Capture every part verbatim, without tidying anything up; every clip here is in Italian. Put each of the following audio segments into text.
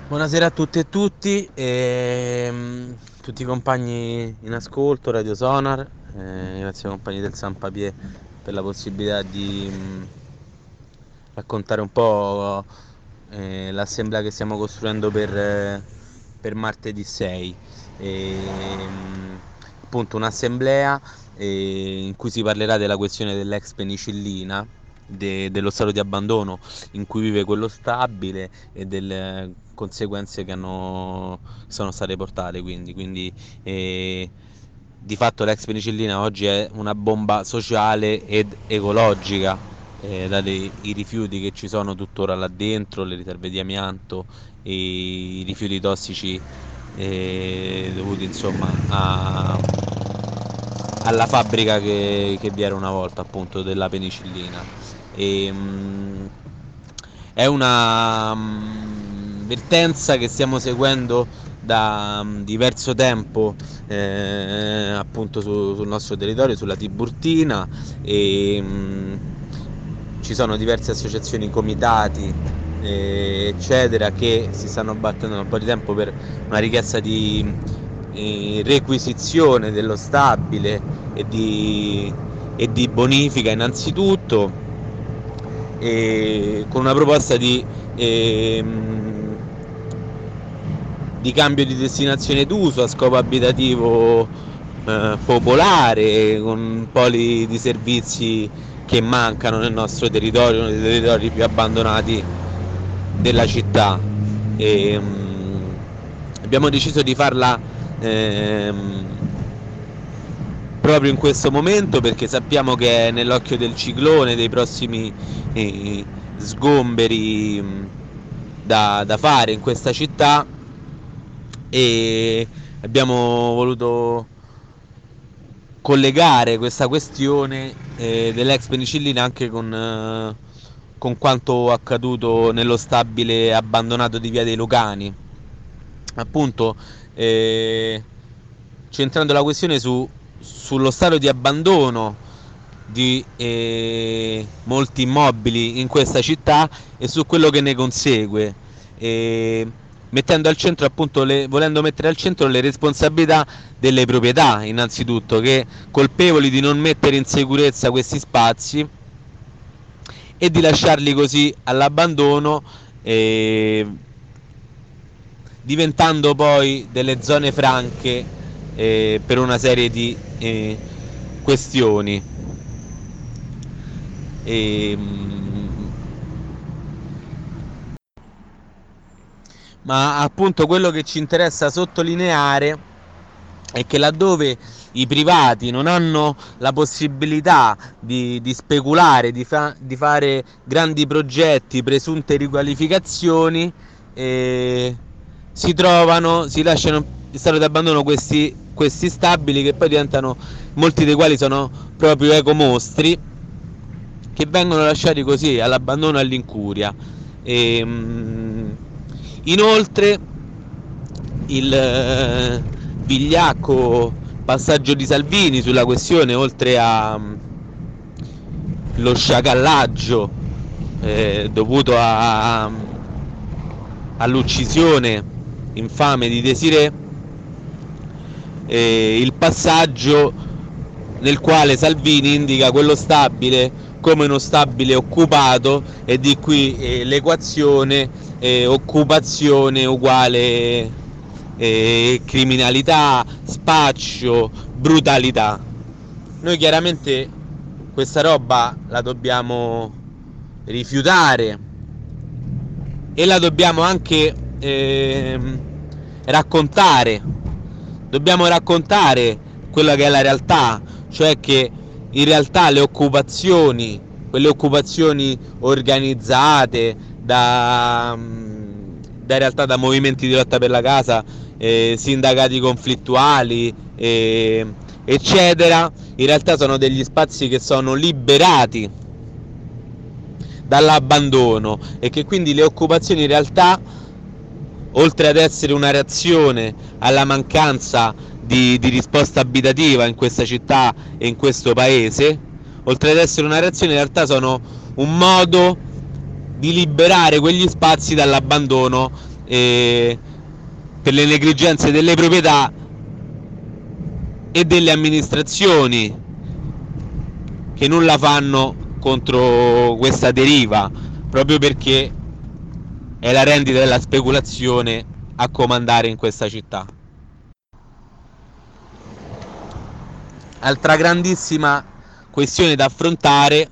Buonasera a tutte e tutti, e tutti i compagni in ascolto, Radio Sonar, eh, grazie ai compagni del San Papier per la possibilità di mh, raccontare un po' eh, l'assemblea che stiamo costruendo per, eh, per martedì sei. E, mh, appunto un'assemblea eh, in cui si parlerà della questione dell'ex penicillina, de- dello stato di abbandono in cui vive quello stabile e delle conseguenze che hanno, sono state portate. Quindi, quindi eh, di fatto l'ex penicillina oggi è una bomba sociale ed ecologica, eh, dai i rifiuti che ci sono tuttora là dentro, le riserve di amianto e i rifiuti tossici eh, dovuti insomma a, alla fabbrica che, che vi era una volta, appunto, della penicillina. E, mh, è una mh, vertenza che stiamo seguendo da mh, diverso tempo, eh, appunto su, sul nostro territorio, sulla Tiburtina, e mh, ci sono diverse associazioni, comitati, eh, eccetera, che si stanno battendo da un po' di tempo per una richiesta di eh, requisizione dello stabile e di, e di bonifica innanzitutto, e con una proposta di, ehm, di cambio di destinazione d'uso a scopo abitativo eh, popolare, con poli di servizi che mancano nel nostro territorio, uno dei territori più abbandonati della città. E, um, abbiamo deciso di farla ehm, proprio in questo momento perché sappiamo che è nell'occhio del ciclone dei prossimi eh, sgomberi mh, da, da fare in questa città, e abbiamo voluto collegare questa questione eh, dell'ex penicillina anche con, eh, con quanto accaduto nello stabile abbandonato di Via dei Lucani, appunto, eh, centrando la questione su, sullo stato di abbandono di eh, molti immobili in questa città e su quello che ne consegue, eh, mettendo al centro, appunto, le, volendo mettere al centro le responsabilità delle proprietà, innanzitutto, che colpevoli di non mettere in sicurezza questi spazi e di lasciarli così all'abbandono, eh, diventando poi delle zone franche eh, per una serie di eh, questioni. E, ma appunto quello che ci interessa sottolineare è che laddove i privati non hanno la possibilità di, di speculare, di, fa, di fare grandi progetti, presunte riqualificazioni, eh, si trovano, si lasciano in stato di abbandono questi, questi stabili, che poi diventano, molti dei quali sono proprio ecomostri, che vengono lasciati così all'abbandono e all'incuria. E, mh, inoltre il eh, vigliacco passaggio di Salvini sulla questione, oltre a mh, lo sciacallaggio eh, dovuto a, a, all'uccisione infame di Desirée, eh, il passaggio nel quale Salvini indica quello stabile come uno stabile occupato, e di qui eh, l'equazione eh, occupazione uguale eh, criminalità, spaccio, brutalità. Noi chiaramente questa roba la dobbiamo rifiutare e la dobbiamo anche eh, raccontare. Dobbiamo raccontare quella che è la realtà, cioè che in realtà le occupazioni, quelle occupazioni organizzate da, da in realtà da movimenti di lotta per la casa, eh, sindacati conflittuali, eh, eccetera, in realtà sono degli spazi che sono liberati dall'abbandono, e che quindi le occupazioni in realtà, oltre ad essere una reazione alla mancanza di, di risposta abitativa in questa città e in questo paese, oltre ad essere una reazione, in realtà sono un modo di liberare quegli spazi dall'abbandono eh, per le negligenze delle proprietà e delle amministrazioni che nulla fanno contro questa deriva, proprio perché è la rendita della speculazione a comandare in questa città. Altra grandissima questione da affrontare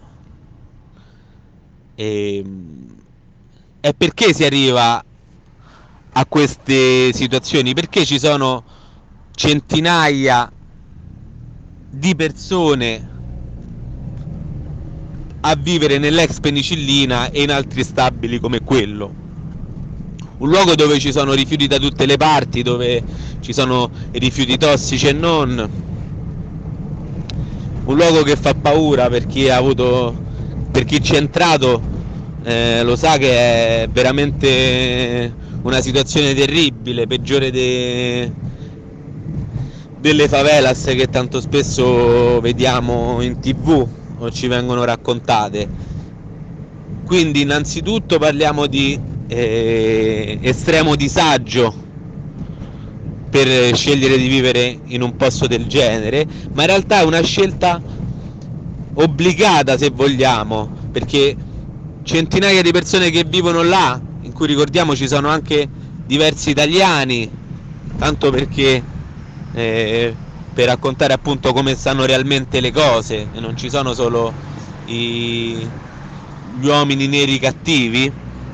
è, è perché si arriva a queste situazioni, perché ci sono centinaia di persone a vivere nell'ex Penicillina e in altri stabili come quello, un luogo dove ci sono rifiuti da tutte le parti, dove ci sono rifiuti tossici e non, un luogo che fa paura per chi ha avuto, per chi ci è entrato, eh, lo sa che è veramente una situazione terribile, peggiore de, delle favelas che tanto spesso vediamo in tv o ci vengono raccontate. Quindi innanzitutto parliamo di eh, estremo disagio per scegliere di vivere in un posto del genere, ma in realtà è una scelta obbligata, se vogliamo, perché centinaia di persone che vivono là, in cui ricordiamo ci sono anche diversi italiani, tanto perché eh, per raccontare appunto come stanno realmente le cose, e non ci sono solo i, gli uomini neri cattivi.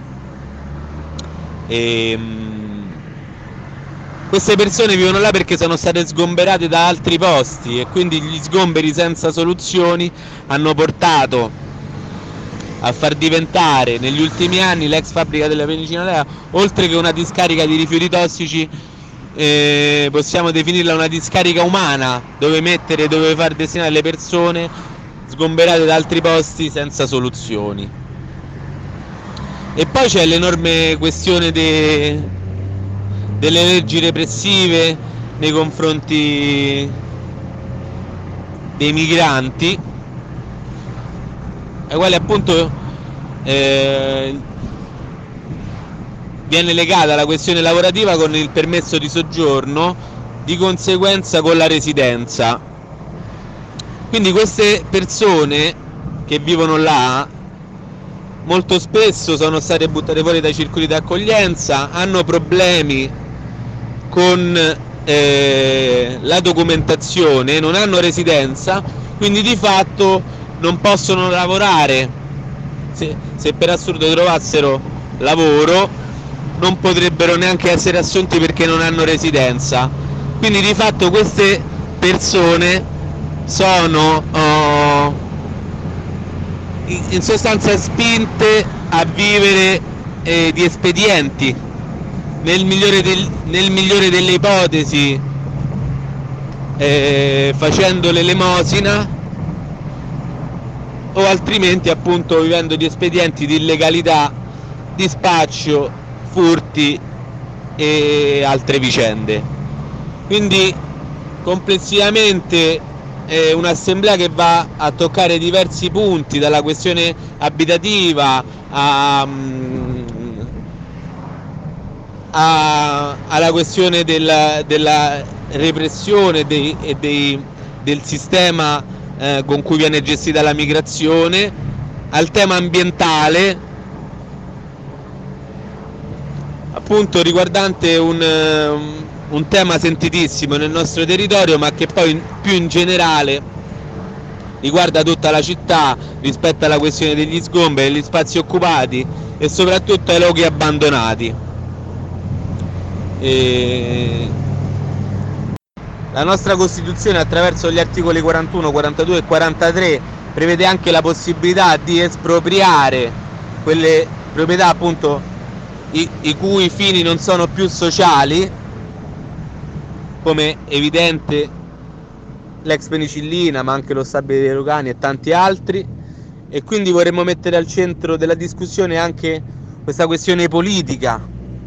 E, queste persone vivono là perché sono state sgomberate da altri posti, e quindi gli sgomberi senza soluzioni hanno portato a far diventare negli ultimi anni l'ex fabbrica della Penicillina, oltre che una discarica di rifiuti tossici, eh, possiamo definirla una discarica umana, dove mettere, dove far destinare le persone sgomberate da altri posti senza soluzioni. E poi c'è l'enorme questione de, delle leggi repressive nei confronti dei migranti, ai quali appunto eh, viene legata la questione lavorativa con il permesso di soggiorno, di conseguenza con la residenza. Quindi queste persone che vivono là molto spesso sono state buttate fuori dai circoli di accoglienza, hanno problemi con eh, la documentazione, non hanno residenza, quindi di fatto non possono lavorare. Se, se per assurdo trovassero lavoro non potrebbero neanche essere assunti perché non hanno residenza. Quindi di fatto queste persone sono oh, in sostanza spinte a vivere eh, di espedienti, nel migliore, del, nel migliore delle ipotesi eh, facendo l'elemosina, o altrimenti appunto vivendo di espedienti di illegalità, di spaccio, furti e altre vicende. Quindi complessivamente è un'assemblea che va a toccare diversi punti, dalla questione abitativa a, a, alla questione della, della repressione dei, e dei, del sistema eh, con cui viene gestita la migrazione, al tema ambientale, appunto riguardante un, un tema sentitissimo nel nostro territorio, ma che poi più in generale riguarda tutta la città rispetto alla questione degli sgomberi, degli spazi occupati e soprattutto ai luoghi abbandonati. E la nostra Costituzione, attraverso gli articoli quarantuno, quarantadue e quarantatré, prevede anche la possibilità di espropriare quelle proprietà appunto i, i cui fini non sono più sociali, come evidente l'ex Penicillina, ma anche lo stabile dei Lucani e tanti altri. E quindi vorremmo mettere al centro della discussione anche questa questione politica,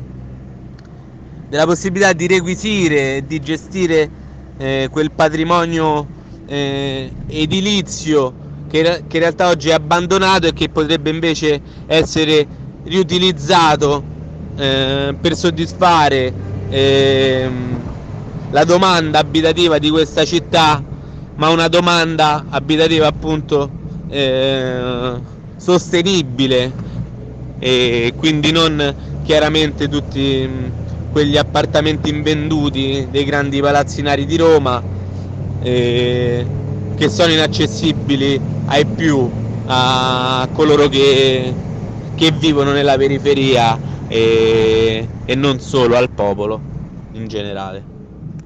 della possibilità di requisire e di gestire eh, quel patrimonio eh, edilizio che, che in realtà oggi è abbandonato e che potrebbe invece essere riutilizzato eh, per soddisfare ehm, la domanda abitativa di questa città, ma una domanda abitativa appunto eh, sostenibile, e quindi non chiaramente tutti mh, quegli appartamenti invenduti dei grandi palazzinari di Roma, eh, che sono inaccessibili ai più, a coloro che, che vivono nella periferia, e, e non solo al popolo in generale.